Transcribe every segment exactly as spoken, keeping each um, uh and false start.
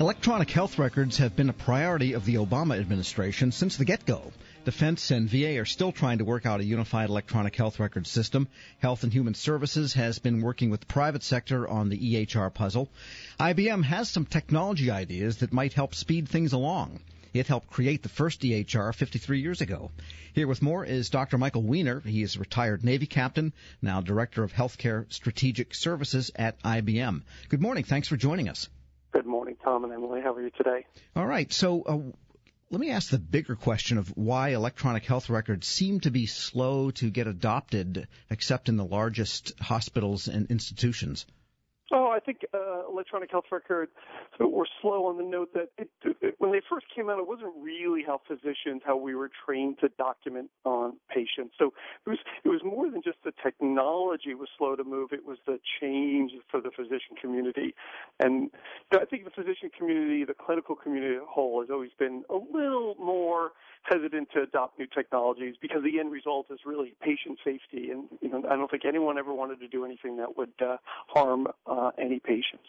Electronic health records have been a priority of the Obama administration since the get-go. Defense and V A are still trying to work out a unified electronic health record system. Health and Human Services has been working with the private sector on the E H R puzzle. I B M has some technology ideas that might help speed things along. It helped create the first E H R fifty-three years ago. Here with more is Doctor Michael Weiner. He is a retired Navy captain, now Director of Healthcare Strategic Services at I B M. Good morning. Thanks for joining us. Good morning, Tom and Emily. How are you today? All right. So uh, let me ask the bigger question of why electronic health records seem to be slow to get adopted, except in the largest hospitals and institutions. Oh, I think uh, electronic health records were slow on the note that it, it, when they first came out, it wasn't really how physicians, how we were trained to document on patients. So it was it was more than just the technology was slow to move. It was the change for the physician community. And you know, I think the physician community, the clinical community as a whole, has always been a little more hesitant to adopt new technologies because the end result is really patient safety. And you know, I don't think anyone ever wanted to do anything that would uh, harm uh, any patients.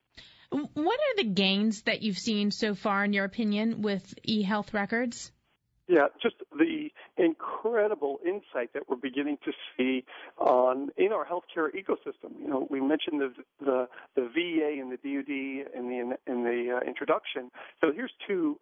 What are the gains that you've seen so far, in your opinion, with e-health records? Yeah, just the incredible insight that we're beginning to see on in our healthcare ecosystem. You know, we mentioned the the, the V A and the D O D in the in the uh, introduction. So here's two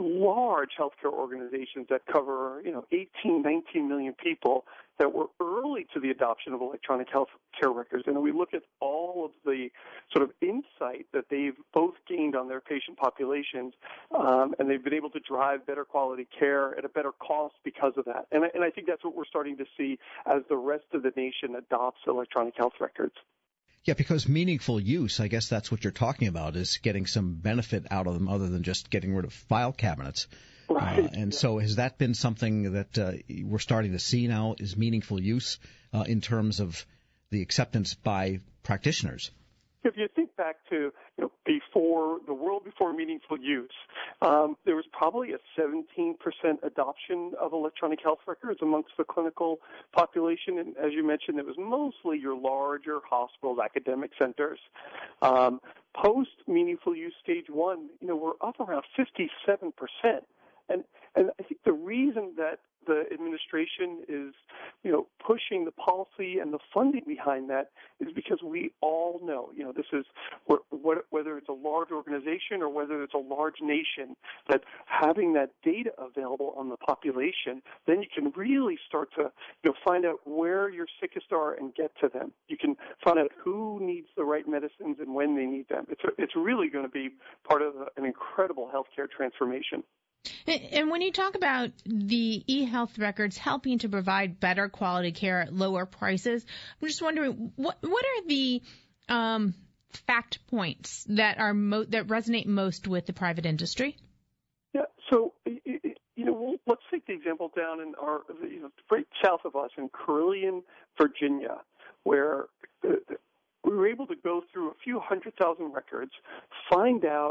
large healthcare organizations that cover, you know, eighteen, nineteen million people that were early to the adoption of electronic health care records. And we look at all of the sort of insight that they've both gained on their patient populations, um, and they've been able to drive better quality care at a better cost because of that. And I, and I think that's what we're starting to see as the rest of the nation adopts electronic health records. Yeah, because meaningful use, I guess that's what you're talking about, is getting some benefit out of them other than just getting rid of file cabinets. Right. Uh, and so has that been something that uh, we're starting to see now is meaningful use uh, in terms of the acceptance by practitioners? If you think back to, you know, before the world before meaningful use, um, there was probably a seventeen percent adoption of electronic health records amongst the clinical population. And as you mentioned, it was mostly your larger hospitals, academic centers. Um, post meaningful use stage one, you know, we're up around fifty-seven percent. And and I think the reason that the administration is, you know, pushing the policy and the funding behind that is because we all know, you know, this is whether it's a large organization or whether it's a large nation, that having that data available on the population, then you can really start to, you know, find out where your sickest are and get to them. You can find out who needs the right medicines and when they need them. It's it's really going to be part of an incredible healthcare transformation. And when you talk about the e-health records helping to provide better quality care at lower prices, I'm just wondering, what what are the um, fact points that are mo- that resonate most with the private industry? Yeah, so you know, let's take the example down in our, you know, right south of us in Carilion, Virginia, where we were able to go through a few hundred thousand records, find out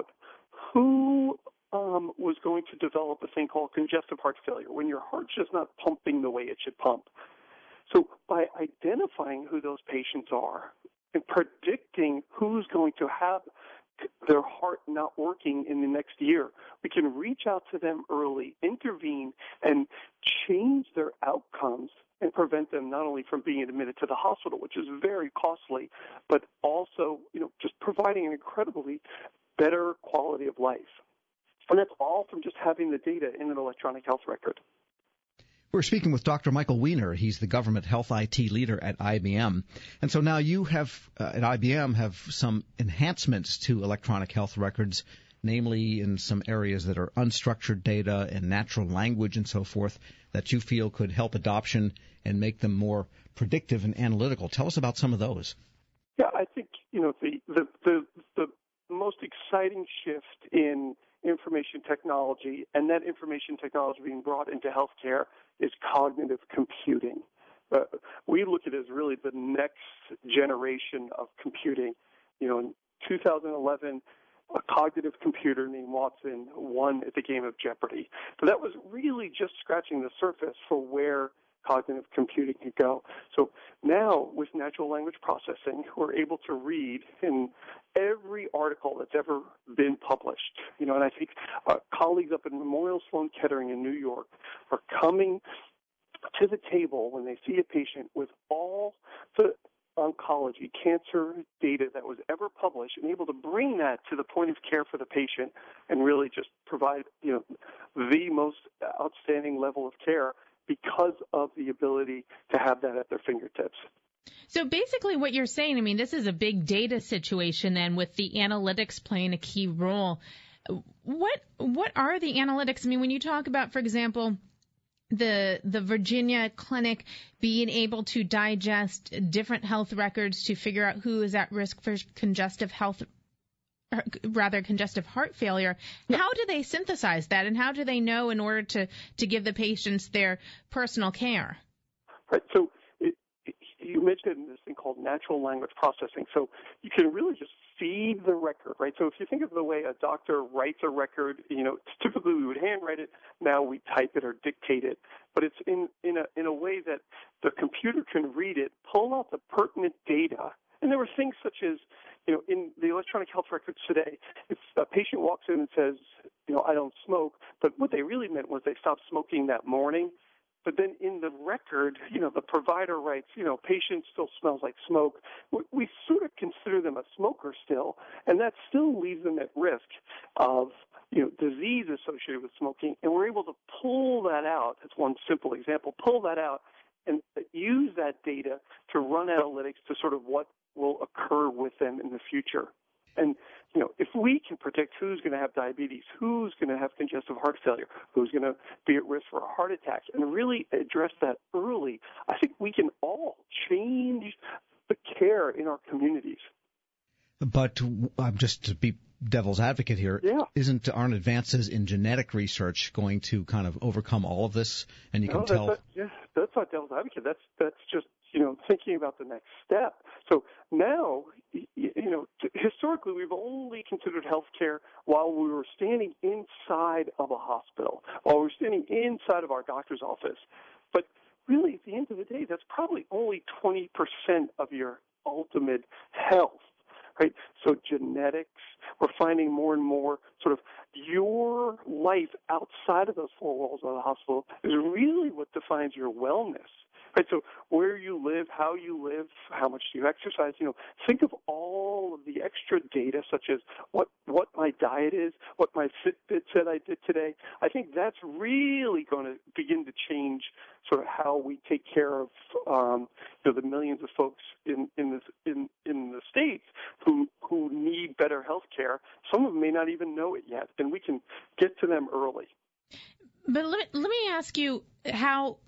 who Um, was going to develop a thing called congestive heart failure, when your heart's just not pumping the way it should pump. So by identifying who those patients are and predicting who's going to have their heart not working in the next year, we can reach out to them early, intervene, and change their outcomes and prevent them not only from being admitted to the hospital, which is very costly, but also, you know, just providing an incredibly better quality of life. And that's all from just having the data in an electronic health record. We're speaking with Doctor Michael Weiner. He's the government health I T leader at I B M. And so now you have, uh, at I B M, have some enhancements to electronic health records, namely in some areas that are unstructured data and natural language and so forth, that you feel could help adoption and make them more predictive and analytical. Tell us about some of those. Yeah, I think, you know, the the the, the most exciting shift in information technology, and that information technology being brought into healthcare, is cognitive computing. Uh, we look at it as really the next generation of computing. You know, in two thousand eleven, a cognitive computer named Watson won at the game of Jeopardy. So that was really just scratching the surface for where cognitive computing could go. So now with natural language processing, we're able to read in every article that's ever been published. You know, and I think uh, colleagues up in Memorial Sloan Kettering in New York are coming to the table when they see a patient with all the oncology, cancer data that was ever published, and able to bring that to the point of care for the patient and really just provide, you know, the most outstanding level of care because of the ability to have that at their fingertips. So basically what you're saying, I mean, this is a big data situation then with the analytics playing a key role. What what are the analytics? I mean, when you talk about, for example, the the Virginia clinic being able to digest different health records to figure out who is at risk for congestive health, or rather congestive heart failure, how do they synthesize that, and how do they know in order to, to give the patients their personal care? Right. So it, it, you mentioned this thing called natural language processing. So you can really just feed the record, right? So if you think of the way a doctor writes a record, you know, typically we would handwrite it. Now we type it or dictate it. But it's in, in, a, in a way that the computer can read it, pull out the pertinent data. And there were things such as, you know, in the electronic health records today, if a patient walks in and says, you know, I don't smoke, but what they really meant was they stopped smoking that morning. But then in the record, you know, the provider writes, you know, patient still smells like smoke. We, we sort of consider them a smoker still, and that still leaves them at risk of, you know, disease associated with smoking. And we're able to pull that out. That's one simple example. Pull that out and use that data to run analytics to sort of what will occur with them in the future. And, you know, if we can predict who's going to have diabetes, who's going to have congestive heart failure, who's going to be at risk for a heart attack, and really address that early, I think we can all change the care in our communities. But um, just to be devil's advocate here, yeah. isn't aren't advances in genetic research going to kind of overcome all of this? And you no, can tell. That's not, yeah, that's not devil's advocate. That's that's just, you know, thinking about the next step. So now, you know, historically we've only considered healthcare while we were standing inside of a hospital, while we were standing inside of our doctor's office. But really, at the end of the day, that's probably only twenty percent of your ultimate health. Right? So genetics, we're finding more and more sort of your life outside of those four walls of the hospital is really what defines your wellness. Right? So where you live, how you live, how much do you exercise, you know, think of all of the extra data such as what, what my diet is, what my Fitbit said I did today. I think that's really going to begin to change sort of how we take care of um, you know, the millions of folks in, in, this, in, in the States who, who need better health care. Some of them may not even know it yet, and we can get to them early. But let, let me ask you how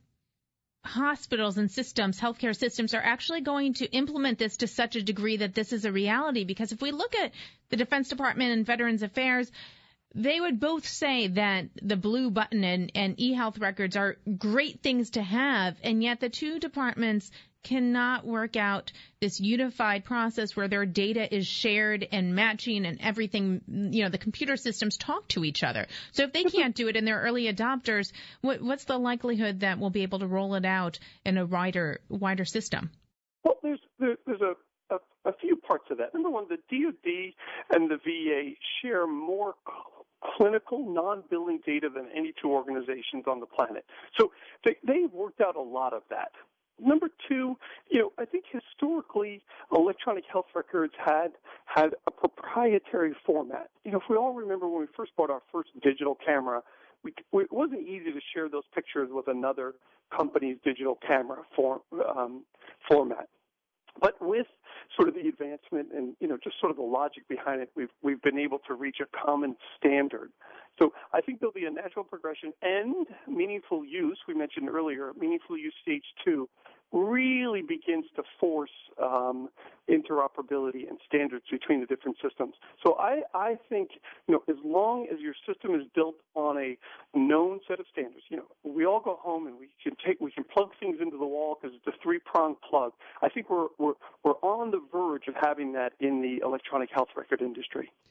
hospitals and systems, healthcare systems, are actually going to implement this to such a degree that this is a reality. Because if we look at the Defense Department and Veterans Affairs, they would both say that the blue button and, and e-health records are great things to have, and yet the two departments cannot work out this unified process where their data is shared and matching and everything, you know, the computer systems talk to each other. So if they can't do it and they're early adopters, what, what's the likelihood that we'll be able to roll it out in a wider, wider system? Well, there's, there, there's a, a, a few parts of that. Number one, the D O D and the V A share more clinical non-billing data than any two organizations on the planet. So they, they've worked out a lot of that. Number two, you know, I think historically electronic health records had had a proprietary format. You know, if we all remember when we first bought our first digital camera, we, it wasn't easy to share those pictures with another company's digital camera form, um, format. But with sort of the advancement and, you know, just sort of the logic behind it, we've we've been able to reach a common standard. So I think there'll be a natural progression and meaningful use. We mentioned earlier, meaningful use stage two really begins to force um, interoperability and standards between the different systems. So I, I think, you know, as long as your system is built on a known set of standards, you know, we all go home and we can take, we can plug things into the wall because it's a three-pronged plug. I think we're, we're, we're on the verge of having that in the electronic health record industry.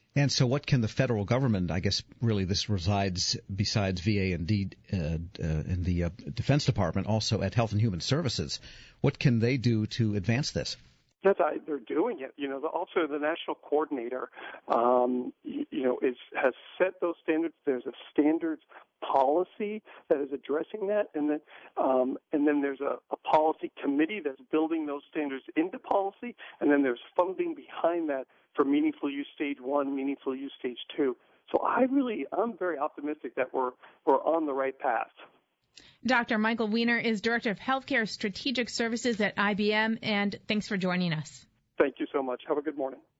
And so what can the federal government, I guess really this resides besides V A and D, uh, uh, in the uh, Defense Department, also at Health and Human Services, what can they do to advance this? That's uh, they're doing it. You know, the, also the national coordinator, um, you, you know, is has set those standards. There's a standards policy that is addressing that, and then um, and then there's a, a policy committee that's building those standards into policy, and then there's funding behind that for meaningful use stage one, meaningful use stage two. So I really, I'm very optimistic that we're we're on the right path. Doctor Michael Weiner is Director of Healthcare Strategic Services at I B M, and thanks for joining us. Thank you so much. Have a good morning.